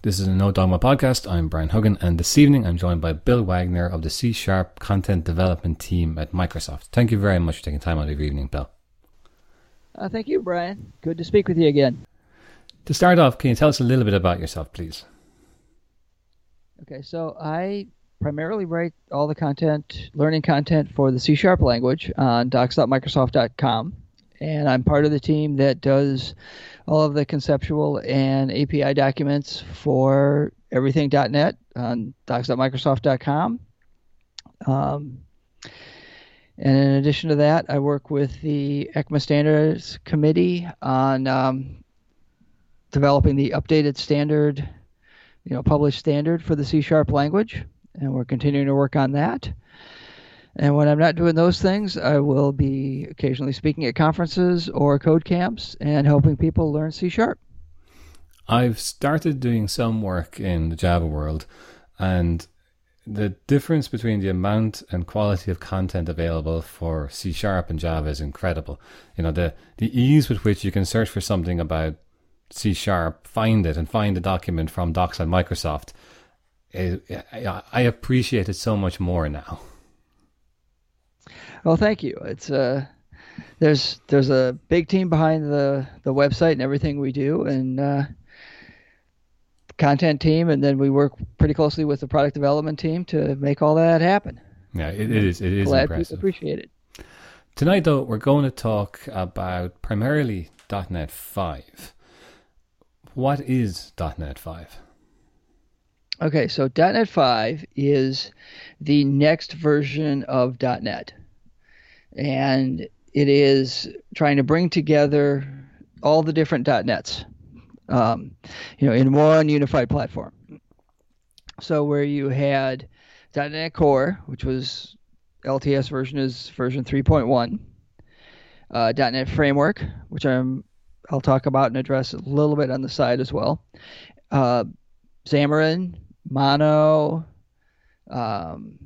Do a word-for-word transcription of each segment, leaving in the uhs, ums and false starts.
This is a No Dogma podcast. I'm Brian Huggan, and this evening I'm joined by Bill Wagner of the C Sharp content development team at Microsoft. Thank you very much for taking time out of your evening, Bill. Uh, thank you, Brian. Good to speak with you again. To start off, can you tell us a little bit about yourself, please? Okay, so I primarily write all the content, learning content for the C Sharp language on docs dot microsoft dot com. And I'm part of the team that does all of the conceptual and A P I documents for everything dot net on docs dot microsoft dot com. Um, and in addition to that, I work with the ECMA Standards Committee on um, developing the updated standard, you know, published standard for the C Sharp language. And we're continuing to work on that. And when I'm not doing those things, I will be occasionally speaking at conferences or code camps and helping people learn C Sharp. I've started doing some work in the Java world, and the difference between the amount and quality of content available for C Sharp and Java is incredible. You know, the, the ease with which you can search for something about C Sharp, find it, and find a document from Docs on Microsoft. I, I appreciate it so much more now. Well, thank you. It's uh, there's there's a big team behind the, the website and everything we do, and uh, content team, and then we work pretty closely with the product development team to make all that happen. Yeah, it, it is. It is Glad impressive. People appreciate it. Tonight, though, we're going to talk about primarily dot net five. What is dot net five? Okay, so dot net five is the next version of dot net. And it is trying to bring together all the different dot nets, um, you know, in one unified platform. So where you had dot net Core, which was L T S version is version three point one, uh, dot net Framework, which I'm I'll talk about and address a little bit on the side as well, uh, Xamarin, Mono. Um,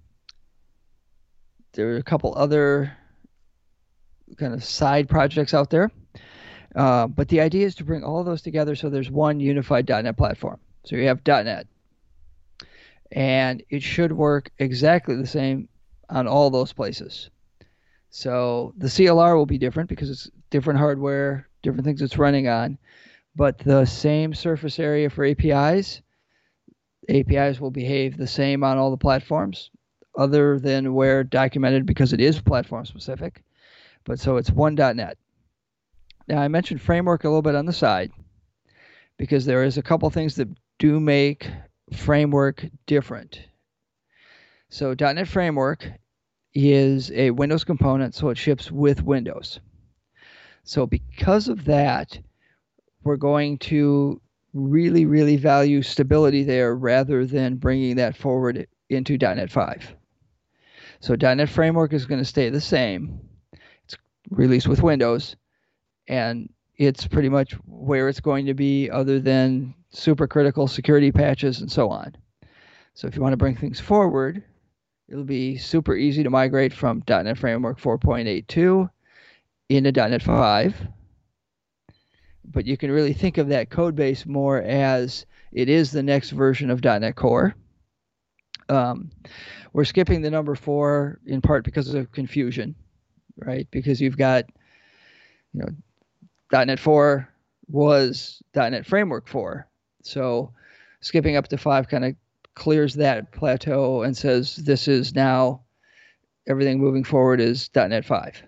there are a couple other kind of side projects out there. Uh, but the idea is to bring all of those together so there's one unified dot net platform. So you have dot net. And it should work exactly the same on all those places. So the C L R will be different because it's different hardware, different things it's running on. But the same surface area for A P Is, A P Is will behave the same on all the platforms, other than where documented because it is platform specific. But so it's one dot net. Now I mentioned Framework a little bit on the side because there is a couple things that do make Framework different. So dot net Framework is a Windows component, so it ships with Windows. So because of that, we're going to really, really value stability there rather than bringing that forward into dot net five. So dot net Framework is going to stay the same. It's released with Windows, and it's pretty much where it's going to be other than super critical security patches and so on. So if you want to bring things forward, it'll be super easy to migrate from dot net Framework four point eight two into dot net five. But you can really think of that code base more as it is the next version of dot net Core. Um, we're skipping the number four in part because of confusion, right? Because you've got, you know, dot net four was dot net Framework four. So skipping up to five kind of clears that plateau and says this is now everything moving forward is dot net five.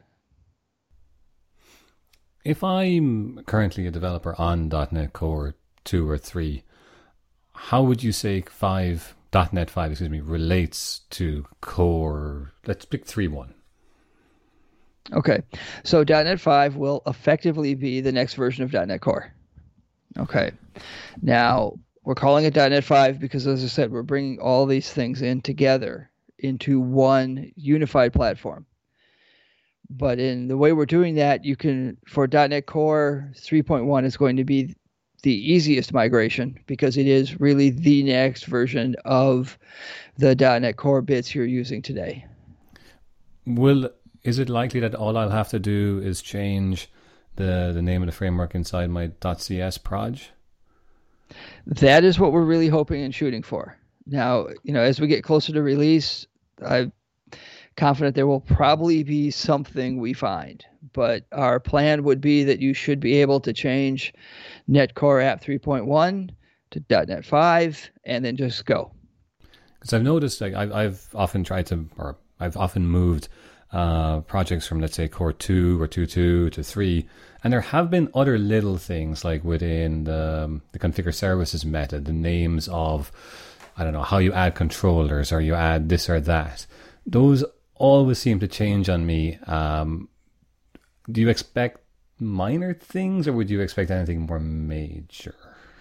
If I'm currently a developer on dot net Core two or three, how would you say five dot net five, excuse me, relates to Core? Let's pick three point one. Okay, so dot net five will effectively be the next version of dot net Core. Okay, now we're calling it dot net five because, as I said, we're bringing all these things in together into one unified platform. But in the way we're doing that, you can, for dot net Core three point one is going to be the easiest migration because it is really the next version of the dot net Core bits you're using today. Will is it likely that all I'll have to do is change the the name of the framework inside my .cs proj? That is what we're really hoping and shooting for. Now, you know, as we get closer to release, I'm confident there will probably be something we find. But our plan would be that you should be able to change NetCore App three point one to .NET five and then just go. Because I've noticed, like, I've, I've often tried to, or I've often moved uh, projects from, let's say, Core two or two point two to three. And there have been other little things like within the, um, the configure services method, the names of, I don't know, how you add controllers or you add this or that. Those always seem to change on me. Um, do you expect minor things or would you expect anything more major?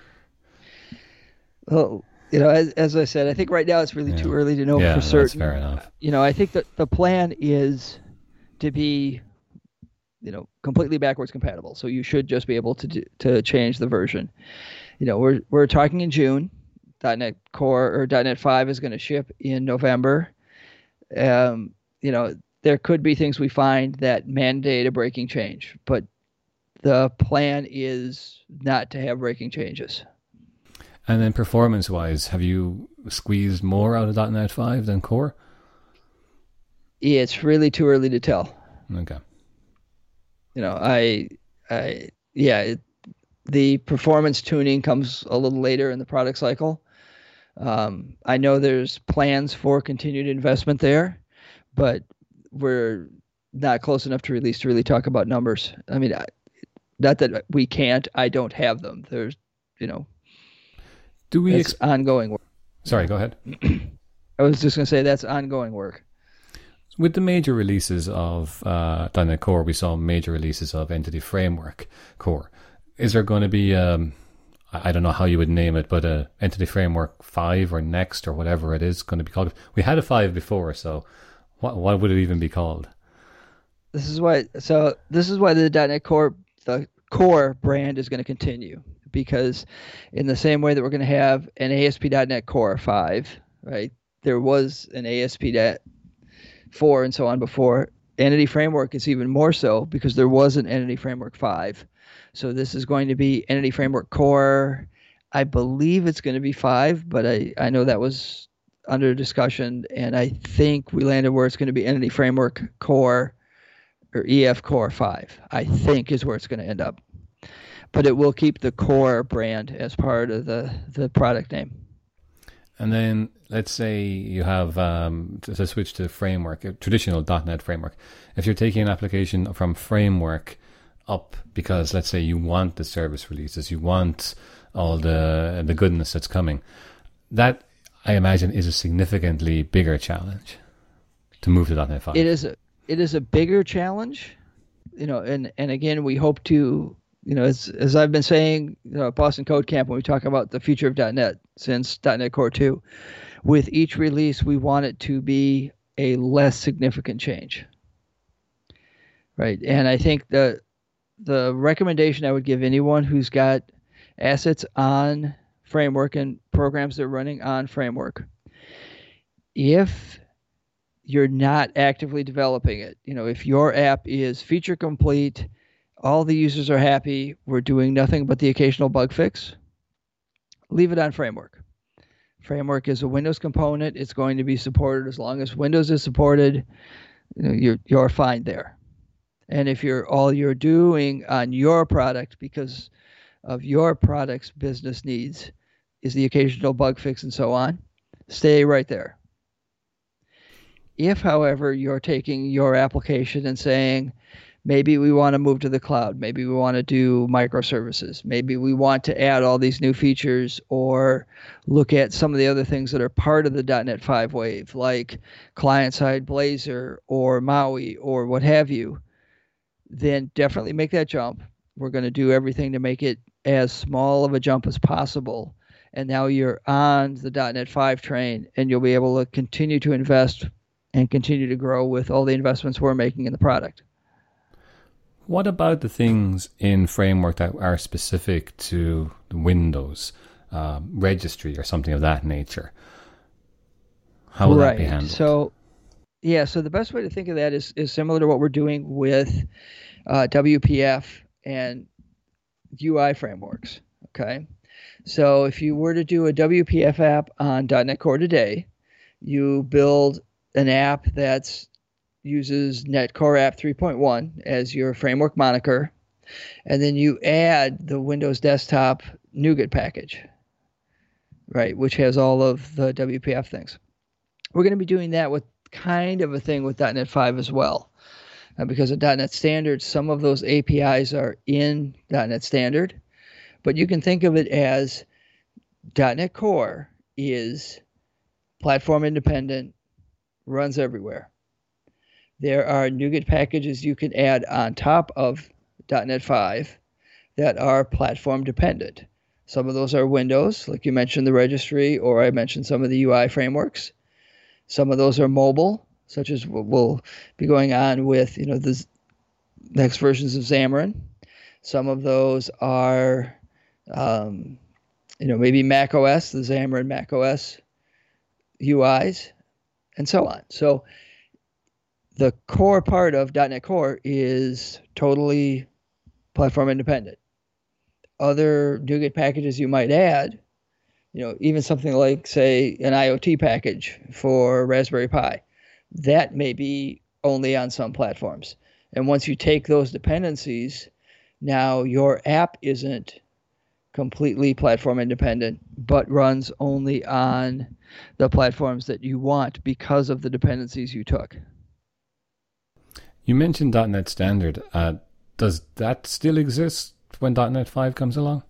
Well, you know, as, as I said, I think right now it's really Yeah. too early to know Yeah, for that's certain. fair enough. You know, I think that the plan is to be, you know, completely backwards compatible. So you should just be able to do, to change the version. You know, we're we're talking in June. .NET Core or .NET five is going to ship in November. Um, you know, there could be things we find that mandate a breaking change, but the plan is not to have breaking changes. And then performance-wise, have you squeezed more out of .NET five than Core? It's really too early to tell. Okay. You know, I, I, yeah, it, the performance tuning comes a little later in the product cycle. Um, I know there's plans for continued investment there, but we're not close enough to release to really talk about numbers. I mean, I, not that we can't, I don't have them. There's, you know, Do we it's ex- ongoing work. Sorry, go ahead. I was just going to say that's ongoing work. With the major releases of uh, .NET Core, we saw major releases of Entity Framework Core. Is there going to be, um, I don't know how you would name it, but a Entity Framework five or Next or whatever it is going to be called? We had a five before, so what what would it even be called? This is why. So this is why the .NET Core, the Core brand is going to continue, because in the same way that we're going to have an A S P dot net Core five, right? There was an A S P dot four and so on before. Entity Framework is even more so because there was an Entity Framework five. So this is going to be Entity Framework Core. I believe it's going to be five, but I, I know that was under discussion, and I think we landed where it's going to be Entity Framework Core or E F Core five, I think is where it's going to end up. But it will keep the Core brand as part of the, the product name. And then let's say you have, um, to, to switch to framework, a traditional .NET framework. If you're taking an application from framework up because, let's say, you want the service releases, you want all the the goodness that's coming, that, I imagine, is a significantly bigger challenge to move to .NET five. It is a, it is a bigger challenge, you know, and, and again, we hope to, you know, as as I've been saying, you know, at Boston Code Camp, when we talk about the future of .NET since .NET Core two, with each release, we want it to be a less significant change, right? And I think the the recommendation I would give anyone who's got assets on Framework and programs that are running on Framework, if you're not actively developing it, you know, if your app is feature complete, all the users are happy, we're doing nothing but the occasional bug fix, leave it on Framework. Framework is a Windows component. It's going to be supported as long as Windows is supported. You know, you're you're fine there. And if you're all you're doing on your product because of your product's business needs is the occasional bug fix and so on, stay right there. If, however, you're taking your application and saying, maybe we want to move to the cloud. Maybe we want to do microservices. Maybe we want to add all these new features or look at some of the other things that are part of the .NET five wave, like client-side Blazor or Maui or what have you. Then definitely make that jump. We're going to do everything to make it as small of a jump as possible. And now you're on the .NET five train, and you'll be able to continue to invest and continue to grow with all the investments we're making in the product. What about the things in Framework that are specific to Windows, um, registry or something of that nature? How will right. that be handled? So, yeah, so the best way to think of that is, is similar to what we're doing with uh, W P F and U I frameworks, okay? So if you were to do a W P F app on .dot net Core today, you build an app that uses .NET Core App three point one as your framework moniker, and then you add the Windows Desktop NuGet package, right, which has all of the W P F things. We're going to be doing that with kind of a thing with .dot net five as well. Uh, because of .dot net Standard, some of those A P Is are in .dot net Standard, but you can think of it as .dot net Core is platform independent, runs everywhere. There are NuGet packages you can add on top of .dot net five that are platform dependent. Some of those are Windows, like you mentioned the registry, or I mentioned some of the U I frameworks. Some of those are mobile, such as what we'll be going on with, you know, the next versions of Xamarin. Some of those are, um, you know, maybe Mac O S, the Xamarin Mac O S U Is, and so on. So the core part of .dot net Core is totally platform independent. Other NuGet packages you might add, you know, even something like, say, an IoT package for Raspberry Pi, that may be only on some platforms. And once you take those dependencies, now your app isn't completely platform independent, but runs only on the platforms that you want because of the dependencies you took. You mentioned .dot net Standard. Uh, does that still exist when .dot net five comes along?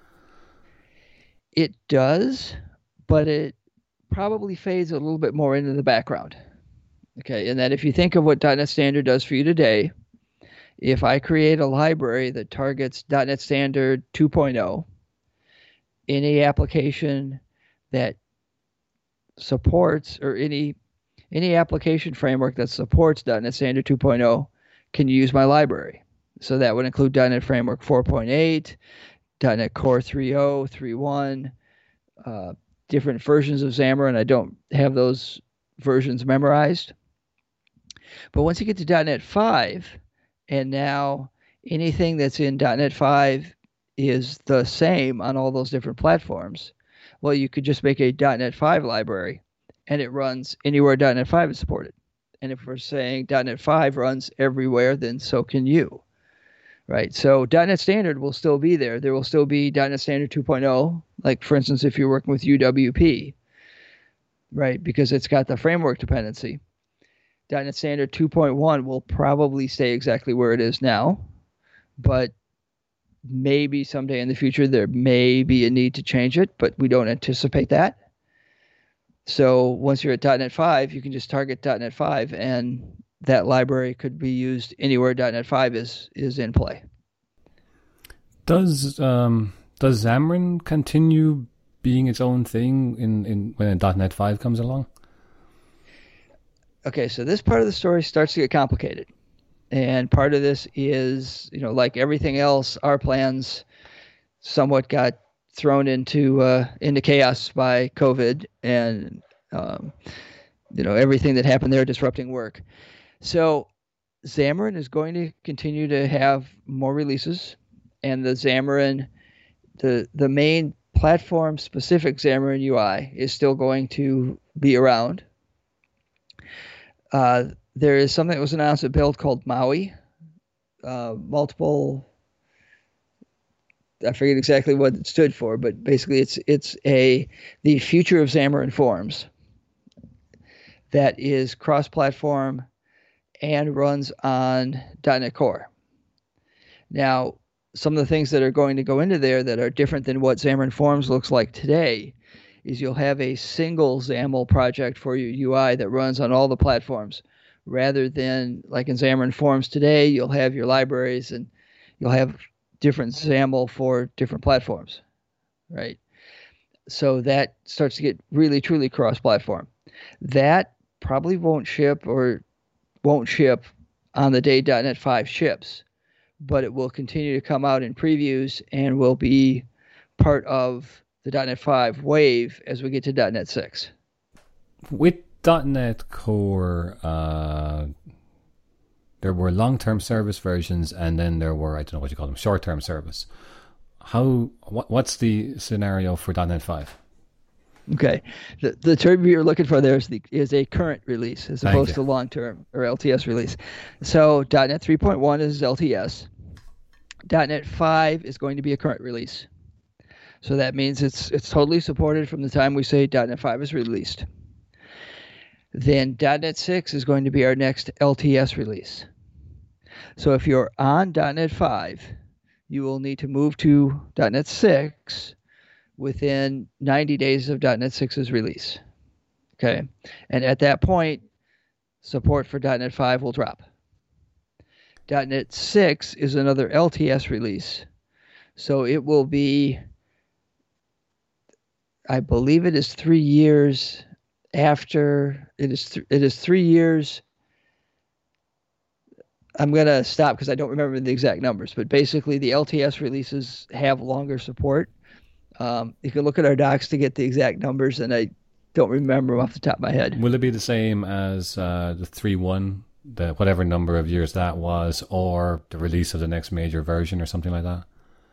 It does, but it probably fades a little bit more into the background. Okay, and that if you think of what .dot net Standard does for you today, if I create a library that targets .dot net Standard two point oh, any application that supports, or any any application framework that supports .dot net Standard two point oh can use my library. So that would include .dot net Framework four point eight, .dot net Core three point oh, three point one, uh, different versions of Xamarin. I don't have those versions memorized. But once you get to .dot net five, and now anything that's in .dot net five is the same on all those different platforms, well, you could just make a .dot net five library, and it runs anywhere .dot net five is supported. And if we're saying .dot net five runs everywhere, then so can you. Right, so .dot net Standard will still be there. There will still be .dot net Standard two point oh, like, for instance, if you're working with U W P, right, because it's got the framework dependency. .dot net Standard two point one will probably stay exactly where it is now, but maybe someday in the future there may be a need to change it, but we don't anticipate that. So once you're at .dot net five, you can just target .dot net five, and that library could be used anywhere .dot net five is is in play. Does um, does Xamarin continue being its own thing in, in when .dot net five comes along? Okay, so this part of the story starts to get complicated. And part of this is, you know, like everything else, our plans somewhat got thrown into uh, into chaos by COVID and, um, you know, everything that happened there disrupting work. So Xamarin is going to continue to have more releases, and the Xamarin, the the main platform-specific Xamarin U I is still going to be around. Uh, there is something that was announced at Build called MAUI, uh, multiple. I forget exactly what it stood for, but basically it's it's a the future of Xamarin Forms that is cross-platform and runs on .dot net Core. Now, some of the things that are going to go into there that are different than what Xamarin Forms looks like today is you'll have a single XAML project for your U I that runs on all the platforms, rather than like in Xamarin Forms today, you'll have your libraries and you'll have different XAML for different platforms, right? So that starts to get really, truly cross-platform. That probably won't ship or won't ship on the day .dot net five ships, but it will continue to come out in previews and will be part of the .dot net five wave as we get to .dot net six. With .dot net Core, uh, there were long-term service versions, and then there were, I don't know what you call them, short-term service. how what, what's the scenario for .NET five? Okay. The, the term you're looking for there is, the, is a current release as Thank opposed you. to long-term or L T S release. So .NET three point one is L T S. .NET five is going to be a current release. So that means it's it's totally supported from the time we say .NET five is released. Then .NET six is going to be our next L T S release. So if you're on .NET five, you will need to move to .NET six within ninety days of .NET six's release. Okay. And at that point, support for .NET five will drop. .NET six is another L T S release. So it will be, I believe it is three years after, it is, th- it is three years. I'm going to stop because I don't remember the exact numbers, but basically the L T S releases have longer support. Um, you can look at our docs to get the exact numbers, and I don't remember them off the top of my head. Will it be the same as uh, the three point one, the whatever number of years that was, or the release of the next major version or something like that?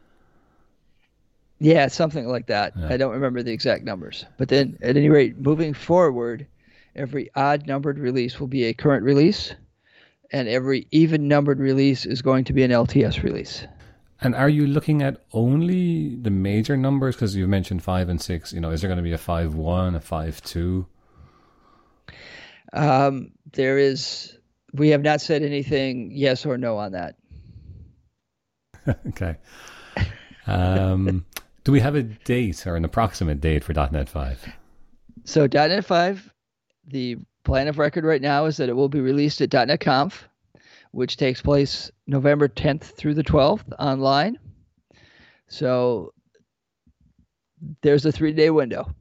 Yeah, something like that. Yeah. I don't remember the exact numbers. But then, at any rate, moving forward, every odd-numbered release will be a current release, and every even-numbered release is going to be an L T S release. And are you looking at only the major numbers? Because you mentioned five and six. You know, is there going to be a five one, a five two? Um, there is. We have not said anything yes or no on that. Okay. Um, do we have a date or an approximate date for .NET five? So .NET five, the plan of record right now is that it will be released at .NET Conf, which takes place November tenth through the twelfth online. So there's a three-day window.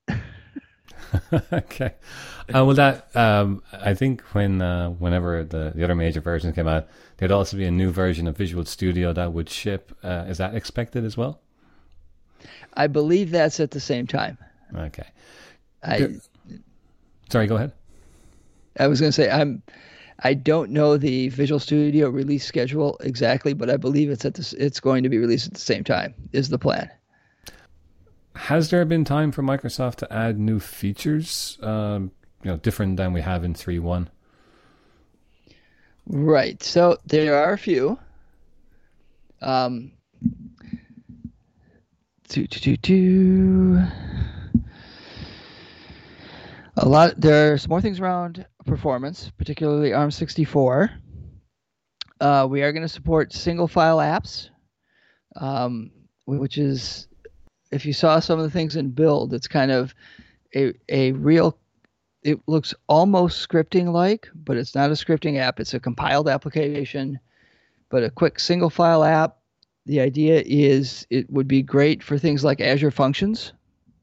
Okay. Uh, well, that um, I think when uh, whenever the, the other major versions came out, there'd also be a new version of Visual Studio that would ship. Uh, is that expected as well? I believe that's at the same time. Okay. I Good. Sorry, go ahead. I was going to say I'm. I don't know the Visual Studio release schedule exactly, but I believe it's at the, it's going to be released at the same time, is the plan. Has there been time for Microsoft to add new features, um, you know, different than we have in three point one? Right. So there are a few. Um, do, do, do, do. A lot. There's more things around performance, particularly ARM sixty-four. Uh, we are going to support single file apps, um, which is, if you saw some of the things in build, it's kind of a a real. It looks almost scripting like, but it's not a scripting app. It's a compiled application, but a quick single file app. The idea is it would be great for things like Azure Functions.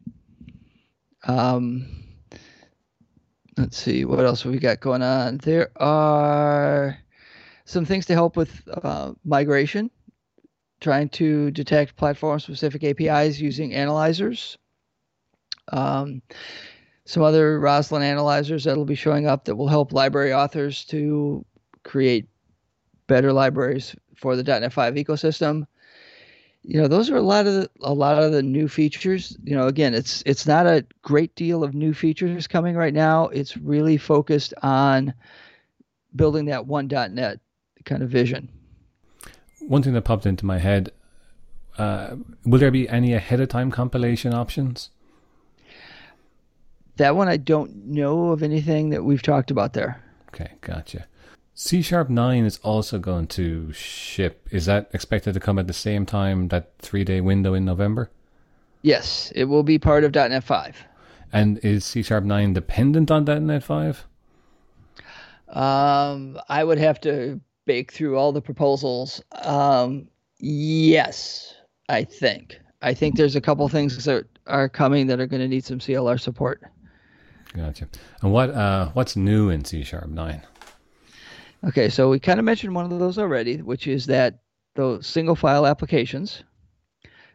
Um, Let's see, what else have we got going on? There are some things to help with uh, migration, trying to detect platform-specific A P Is using analyzers. Um, some other Roslyn analyzers that will be showing up that will help library authors to create better libraries for the .NET five ecosystem. You know, those are a lot of the, a lot of the new features. You know, again, it's it's not a great deal of new features coming right now. It's really focused on building that one .NET kind of vision. One thing that popped into my head, uh, will there be any ahead of time compilation options? That one I don't know of anything that we've talked about there. Okay, gotcha. C Sharp nine is also going to ship. Is that expected to come at the same time, that three-day window in November? Yes, it will be part of .NET five. And is C Sharp nine dependent on .NET five? Um, I would have to bake through all the proposals. Um, yes, I think. I think there's a couple things that are coming that are going to need some C L R support. Gotcha. And what uh, what's new in C Sharp nine? Okay, so we kind of mentioned one of those already, which is that those single file applications.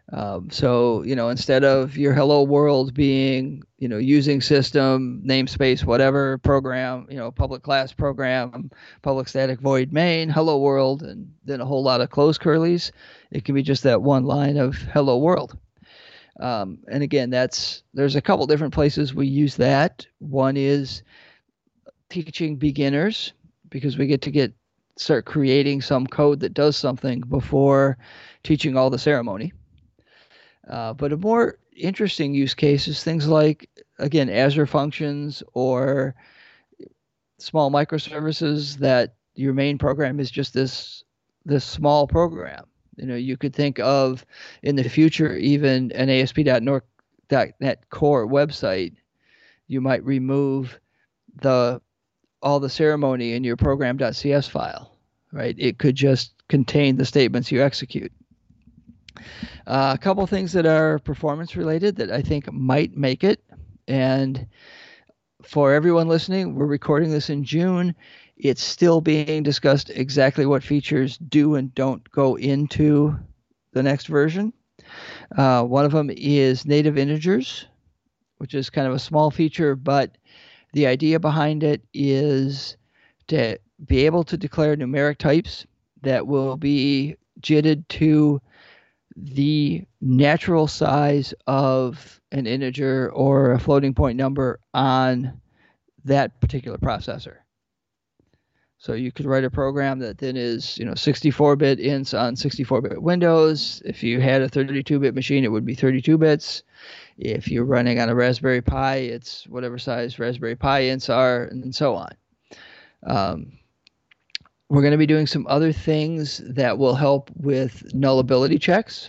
Um, so, you know, instead of your hello world being, you know, using system, namespace, whatever program, you know, public class program, public static void main, hello world, and then a whole lot of closed curlies, it can be just that one line of hello world. Um, and again, that's there's a couple different places we use that. One is teaching beginners because we get to get start creating some code that does something before teaching all the ceremony. Uh, but a more interesting use case is things like, again, Azure Functions or small microservices that your main program is just this this small program. You know, you could think of in the future even an A S P dot net core website. You might remove the all the ceremony in your program.cs file, right? It could just contain the statements you execute. Uh, a couple things that are performance related that I think might make it. And for everyone listening, we're recording this in June. It's still being discussed exactly what features do and don't go into the next version. Uh, one of them is native integers, which is kind of a small feature, but the idea behind it is to be able to declare numeric types that will be jitted to the natural size of an integer or a floating point number on that particular processor. So you could write a program that then is, you know, sixty-four bit ints on sixty-four bit Windows. If you had a thirty-two bit machine, it would be thirty-two bits. If you're running on a Raspberry Pi, it's whatever size Raspberry Pi ints are, and so on. Um, we're going to be doing some other things that will help with nullability checks.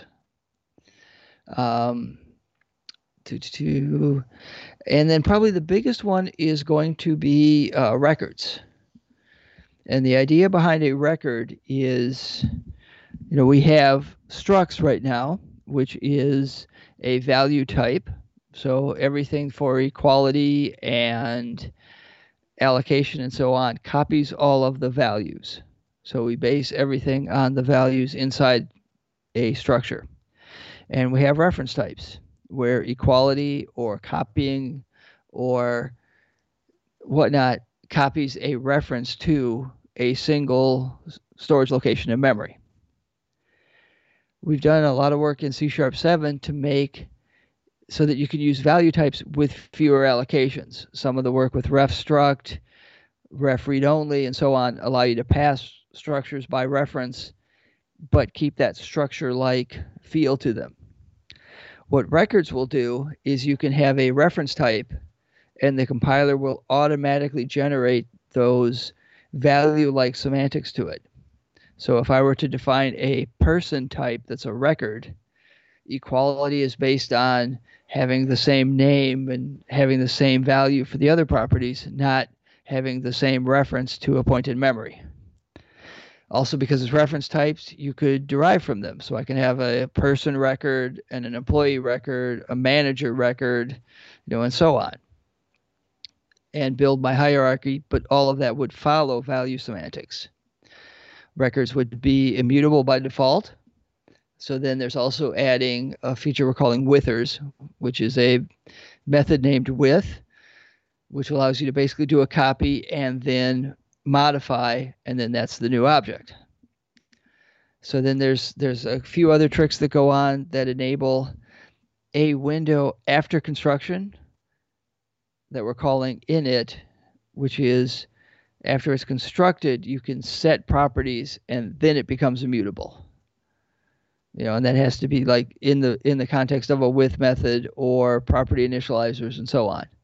Um, two, two, two. And then probably the biggest one is going to be uh, records. And the idea behind a record is, you know, we have structs right now, which is a value type. So everything for equality and allocation and so on copies all of the values. So we base everything on the values inside a structure. And we have reference types where equality or copying or whatnot copies a reference to a single storage location in memory. We've done a lot of work in C Sharp seven to make so that you can use value types with fewer allocations. Some of the work with ref struct, ref read only, and so on allow you to pass structures by reference, but keep that structure-like feel to them. What records will do is you can have a reference type, and the compiler will automatically generate those value-like semantics to it. So if I were to define a person type that's a record, equality is based on having the same name and having the same value for the other properties, not having the same reference to a point in memory. Also, because it's reference types, you could derive from them. So I can have a person record and an employee record, a manager record, you know, and so on, and build my hierarchy, but all of that would follow value semantics. Records would be immutable by default. So then there's also adding a feature we're calling withers, which is a method named with, which allows you to basically do a copy and then modify, and then that's the new object. So then there's there's a few other tricks that go on that enable a window after construction that we're calling init, which is after it's constructed, you can set properties and then it becomes immutable. You know, and that has to be like in the in the context of a with method or property initializers and so on.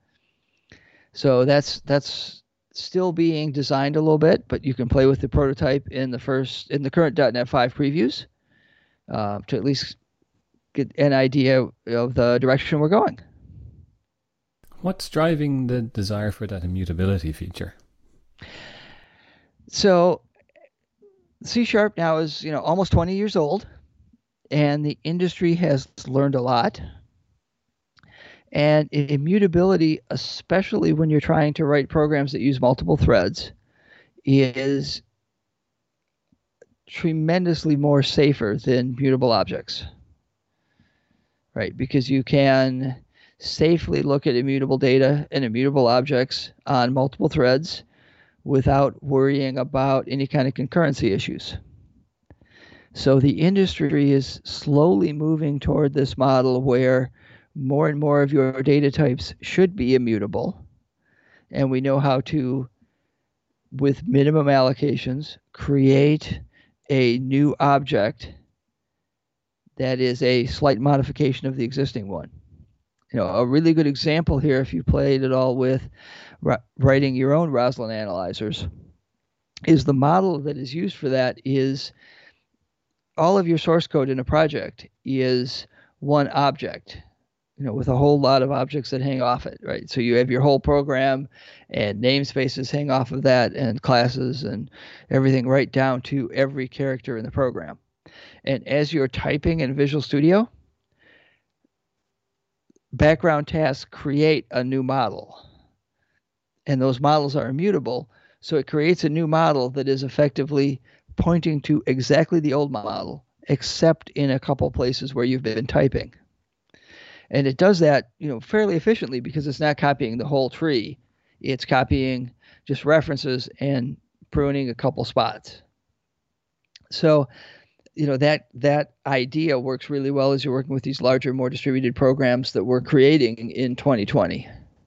So that's that's still being designed a little bit, but you can play with the prototype in the first in the current dot net five previews uh, to at least get an idea of the direction we're going. What's driving the desire for that immutability feature? So C Sharp now is, you know, almost twenty years old, and the industry has learned a lot. And immutability, especially when you're trying to write programs that use multiple threads, is tremendously more safer than mutable objects. right? Because you can safely look at immutable data and immutable objects on multiple threads without worrying about any kind of concurrency issues. So the industry is slowly moving toward this model where more and more of your data types should be immutable. And we know how to, with minimum allocations, create a new object that is a slight modification of the existing one. You know, a really good example here, if you played at all with writing your own Roslyn analyzers, is the model that is used for that is all of your source code in a project is one object, you know, with a whole lot of objects that hang off it, right? So you have your whole program and namespaces hang off of that and classes and everything right down to every character in the program. And as you're typing in Visual Studio, background tasks create a new model. And those models are immutable. So it creates a new model that is effectively pointing to exactly the old model, except in a couple places where you've been typing. And it does that, you know, fairly efficiently because it's not copying the whole tree. It's copying just references and pruning a couple spots. So, you know, that that idea works really well as you're working with these larger, more distributed programs that we're creating in twenty twenty.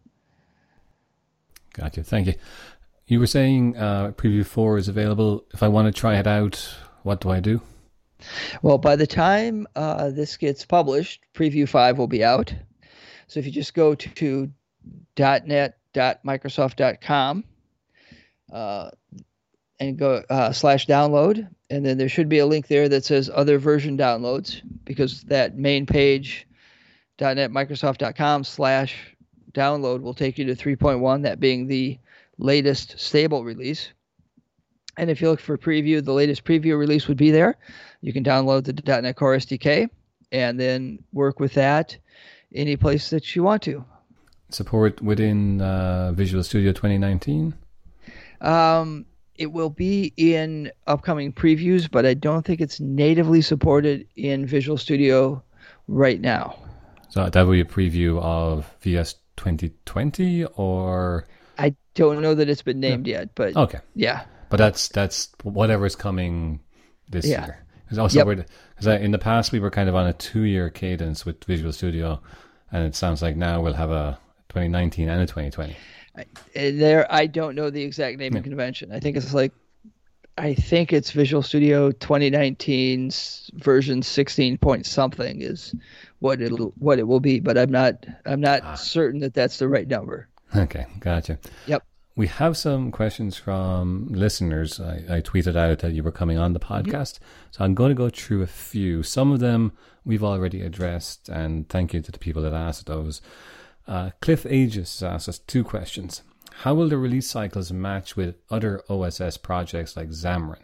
Gotcha. Thank you. You were saying uh, Preview four is available. If I want to try it out, what do I do? Well, by the time uh, this gets published, Preview five will be out. So if you just go to, to dot net dot microsoft dot com uh, and go uh, slash download, and then there should be a link there that says other version downloads, because that main page, dot net microsoft dot com slash download, will take you to three point one, that being the latest stable release. And if you look for preview, the latest preview release would be there. You can download the dot net Core S D K and then work with that any place that you want to. Support within uh, Visual Studio twenty nineteen? Um, it will be in upcoming previews, but I don't think it's natively supported in Visual Studio right now. So that will be a preview of V S twenty twenty, or? I don't know that it's been named yeah. yet, but okay. Yeah. But that's that's whatever's coming this yeah. year. Because also yep. we're, cause in the past we were kind of on a two-year cadence with Visual Studio, and it sounds like now we'll have a twenty nineteen and a twenty twenty. I, there, I don't know the exact naming yeah. convention. I think it's like, I think it's Visual Studio twenty nineteen's version sixteen point something is what it what it will be, but I'm not I'm not ah. certain that that's the right number. Okay, gotcha. Yep. We have some questions from listeners. I, I tweeted out that you were coming on the podcast. Mm-hmm. So I'm going to go through a few. Some of them we've already addressed, and thank you to the people that asked those. Uh, Cliff Aegis asked us two questions. How will the release cycles match with other O S S projects like Xamarin?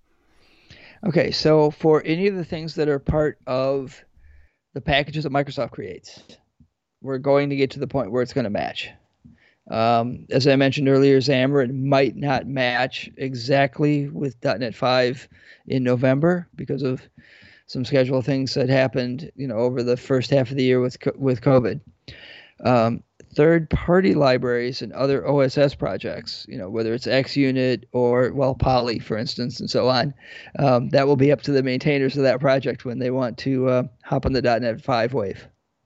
Okay, so for any of the things that are part of the packages that Microsoft creates, we're going to get to the point where it's going to match. Um, as I mentioned earlier, Xamarin might not match exactly with dot net five in November because of some schedule things that happened, you know, over the first half of the year with with COVID. Um, third-party libraries and other O S S projects, you know, whether it's XUnit or, well, Poly, for instance, and so on, um, that will be up to the maintainers of that project when they want to uh, hop on the dot net five wave.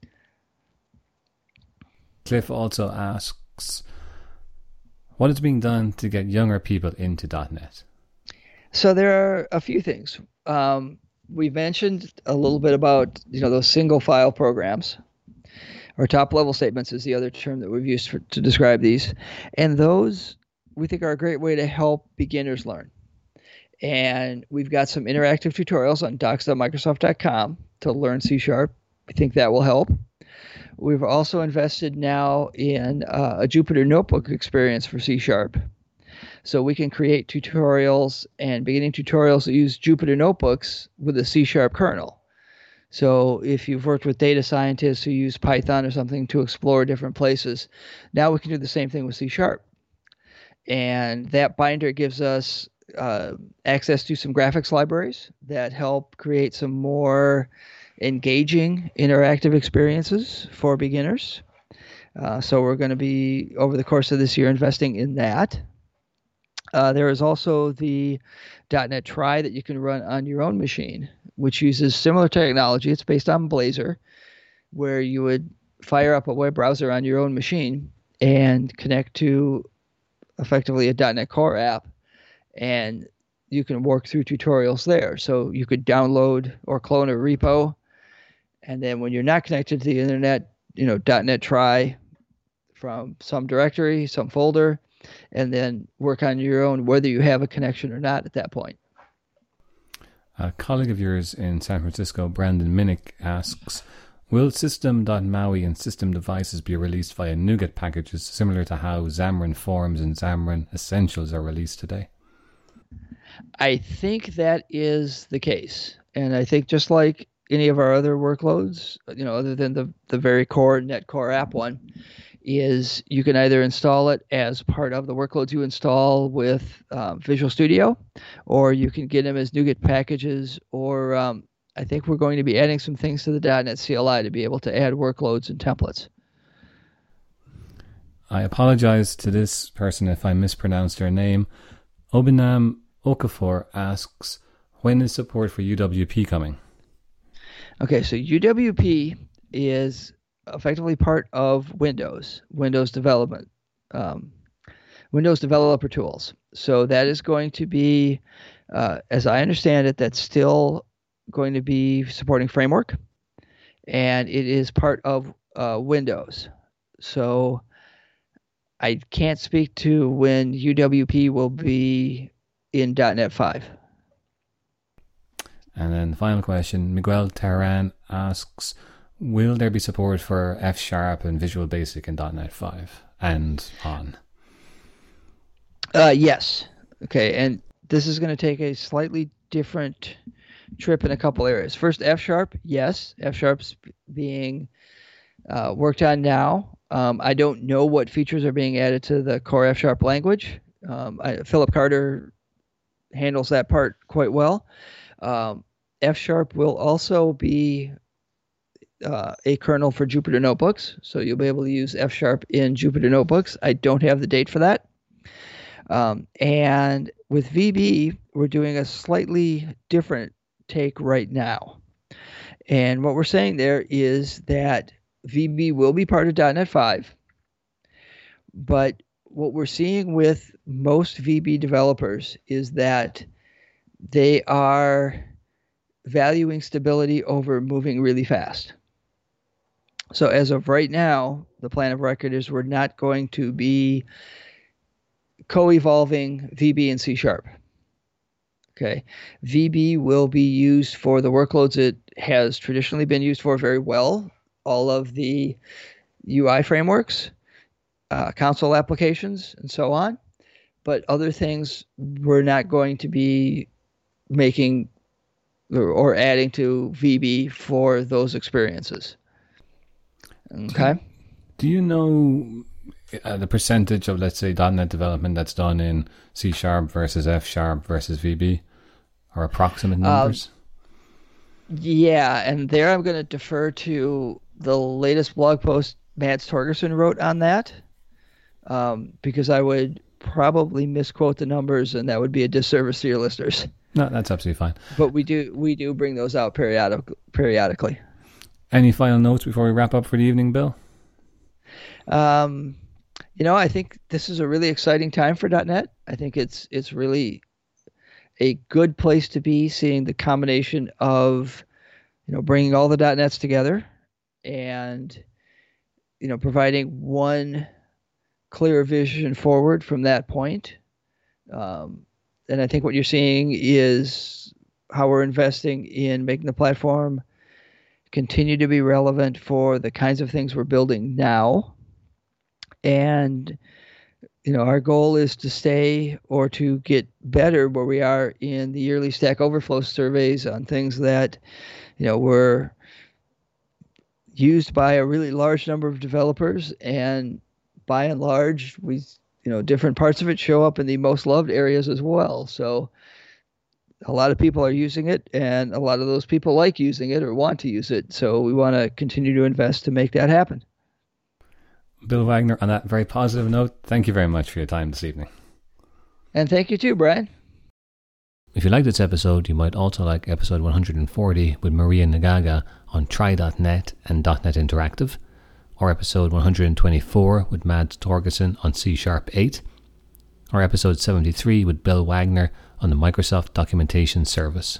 Cliff also asks, what is being done to get younger people into dot net? So there are a few things. Um, we mentioned a little bit about, you know, those single file programs, or top level statements is the other term that we've used for, to describe these. And those we think are a great way to help beginners learn. And we've got some interactive tutorials on docs dot microsoft dot com to learn C Sharp. We think that will help. We've also invested now in uh, a Jupyter Notebook experience for C Sharp. So we can create tutorials and beginning tutorials that use Jupyter Notebooks with a C Sharp kernel. So if you've worked with data scientists who use Python or something to explore different places, now we can do the same thing with C Sharp. And that binder gives us uh, access to some graphics libraries that help create some more engaging interactive experiences for beginners. Uh, so we're going to be, over the course of this year, investing in that. Uh, there is also the .dot net Try that you can run on your own machine, which uses similar technology. It's based on Blazor, where you would fire up a web browser on your own machine and connect to effectively a .dot net Core app, and you can work through tutorials there. So you could download or clone a repo, and then when you're not connected to the internet, you know, .dot net Try from some directory, some folder, and then work on your own, whether you have a connection or not at that point. A colleague of yours in San Francisco, Brandon Minnick, asks, will system.maui and system devices be released via NuGet packages similar to how Xamarin Forms and Xamarin Essentials are released today? I think that is the case. And I think just like any of our other workloads, you know, other than the, the very core NetCore app one, is you can either install it as part of the workloads you install with um, Visual Studio, or you can get them as NuGet packages, or um, I think we're going to be adding some things to the .dot net C L I to be able to add workloads and templates. I apologize to this person if I mispronounced their name. Obinam Okafor asks, when is support for U W P coming? Okay, so U W P is effectively part of Windows, Windows development, um, Windows developer tools. So that is going to be, uh, as I understand it, that's still going to be supporting Framework, and it is part of uh, Windows. So I can't speak to when U W P will be in .dot net five. And then the final question, Miguel Terran asks, will there be support for F Sharp and Visual Basic in .dot net five and on? Uh, yes. Okay, and this is going to take a slightly different trip in a couple areas. First, F Sharp, yes. F Sharp's being uh, worked on now. Um, I don't know what features are being added to the core F Sharp language. Um, I, Philip Carter handles that part quite well. Um, F Sharp will also be uh, a kernel for Jupyter Notebooks, so you'll be able to use F Sharp in Jupyter Notebooks. I don't have the date for that. Um, and with V B, we're doing a slightly different take right now. And what we're saying there is that V B will be part of .dot net five, but what we're seeing with most V B developers is that they are valuing stability over moving really fast. So as of right now, the plan of record is we're not going to be co-evolving V B and C Sharp. Okay. V B will be used for the workloads it has traditionally been used for very well. All of the U I frameworks, uh, console applications, and so on. But other things we're not going to be making or, or adding to V B for those experiences. Okay. Do you know uh, the percentage of, let's say, .dot net development that's done in C Sharp versus F Sharp versus V B, or approximate numbers? Um, yeah, and there I'm going to defer to the latest blog post Mads Torgerson wrote on that, um, because I would probably misquote the numbers, and that would be a disservice to your listeners. No, that's absolutely fine. But we do we do bring those out periodic, periodically. Any final notes before we wrap up for the evening, Bill? Um, you know, I think this is a really exciting time for .dot net. I think it's it's really a good place to be, seeing the combination of, you know, bringing all the .dot nets together and, you know, providing one clear vision forward from that point. Um, and I think what you're seeing is how we're investing in making the platform continue to be relevant for the kinds of things we're building now. And, you know, our goal is to stay or to get better where we are in the yearly Stack Overflow surveys on things that, you know, were used by a really large number of developers. And by and large, we, you know, different parts of it show up in the most loved areas as well. So a lot of people are using it, and a lot of those people like using it or want to use it. So we want to continue to invest to make that happen. Bill Wagner, on that very positive note, thank you very much for your time this evening. And thank you too, Brian. If you like this episode, you might also like episode one hundred forty with Maria Nagaga on Try dot net and .NET Interactive, or episode one hundred twenty-four with Mads Torgersen on C Sharp eight, or episode seventy-three with Bill Wagner on the Microsoft Documentation Service.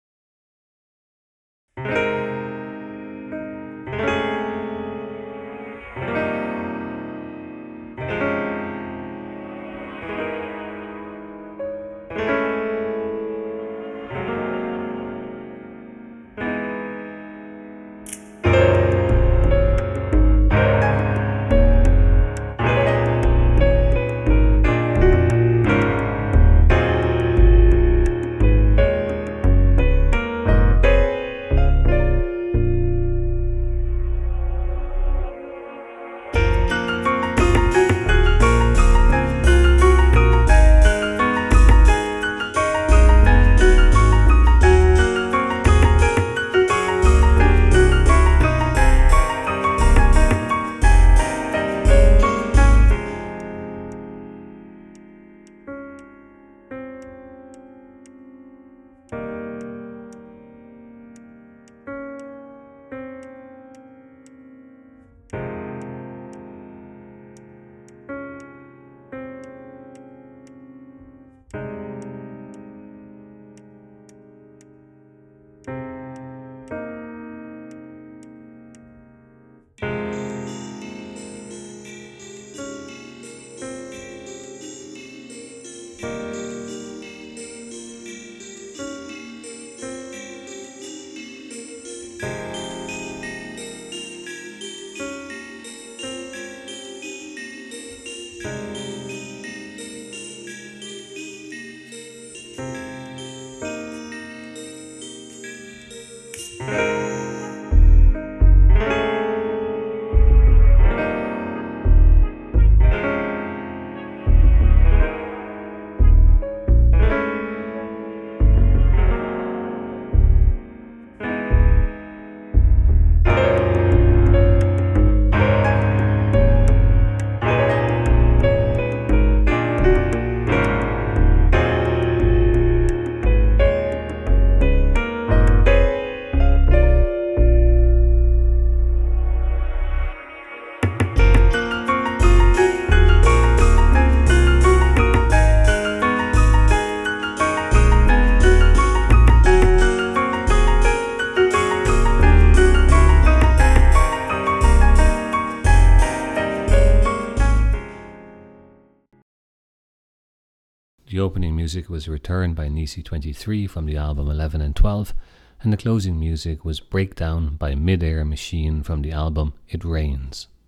The opening music was Return by Nisi twenty-three from the album eleven and twelve, and the closing music was Breakdown by Midair Machine from the album It Rains.